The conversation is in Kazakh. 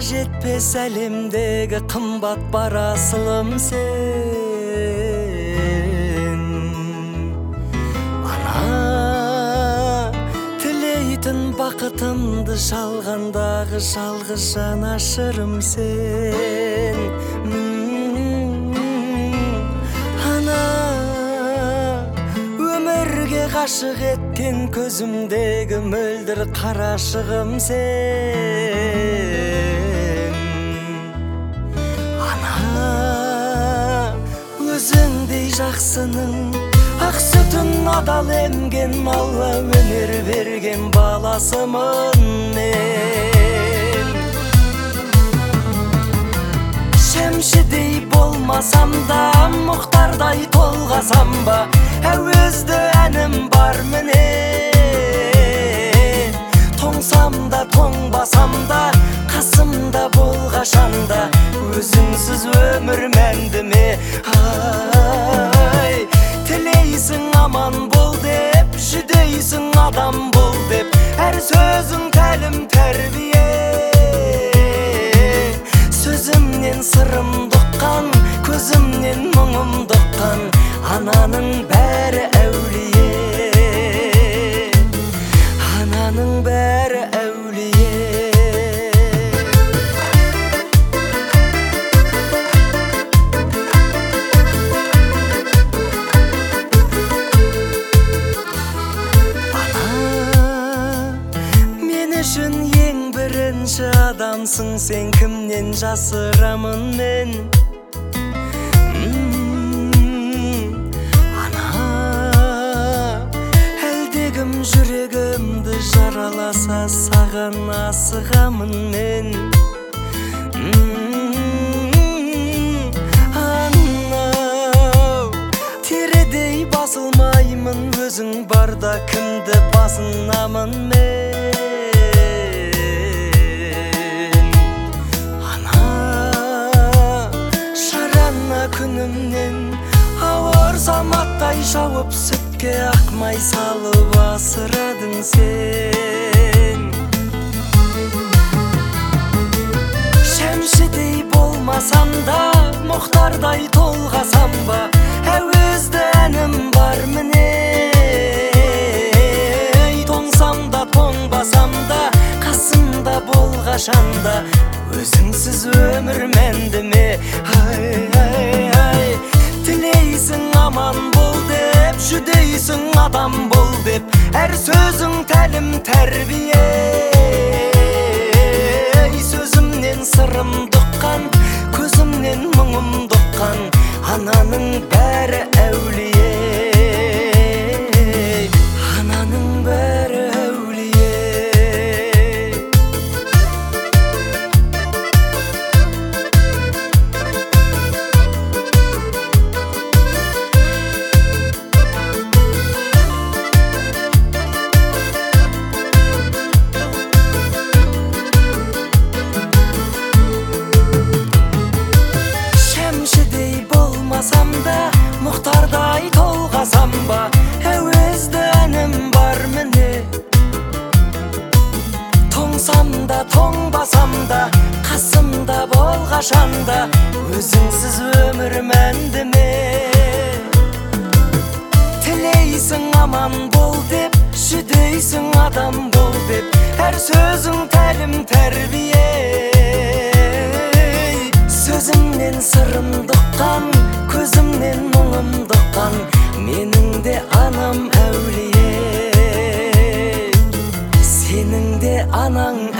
жетпес әлемдегі қымбат бар асылым сен. Ана тілейтін бақытымды шалғандағы жалғыз жанашырым сен. Ғашық еткен көзімдегі мөлдір қарашығым сен. Ана өзіңдей жақсының ақ сүтін адал емген Алла өнер берген баласымын мен. Шәмшідей болмасам да, мұхтардай толғасам ба, әуезді әнім бар міне. Тоңсам да тоңбасам да, қасымда болғашанда, өзіңсіз өмір мәнді ме? Ай, тілейсің аман бол деп, жүдейсің адам бол деп, әр сөзің тәлім тәрбие. Сөзімнен сырым дұққан, көзімнен мұңым дұққан, ананың бәрі әулие. Ананың бәрі әулие. Ана мен үшін ең бірінші адамсың сен, кімнен жасырамын мен? Жүрегімді жараласа саған асығамын мен. Анау тередей басылмаймын, өзің барда кімді басынамын мен. Ана шарана күнімнен ауыр заматтай жауып сүтке ақмай салып асырадың сен. Шәмшідей болмасам да, мұхтардай толғасам ба, әуезді әнім бар міне. Тоңсам да тоңбасам да, қасымда болғашанда, өзіңсіз өмір мәнді ме? Ай, ай, ай, тілейсің аман бол деп, жүдейсің адам бол деп, әр сөзің тәлім тәрбие. Сөзімнен сырым дұққан, көзімнен мұңым дұққан, ананың бәрі әулие. Ананың бәрі әулие. Мұхтардай толғасам ба, әуезді әнім бар міне. Тоңсам да тоңбасам да, қасымда болғашанда, өзіңсіз өмір мәнді ме? Тілейсің аман бол деп, жүдейсің адам бол деп, әр сөзің тәлім тәрбие. Сөзімнен сырым дұққан, көзімнен мұңым дұққан, менің де анам әулие. Сенің де анаң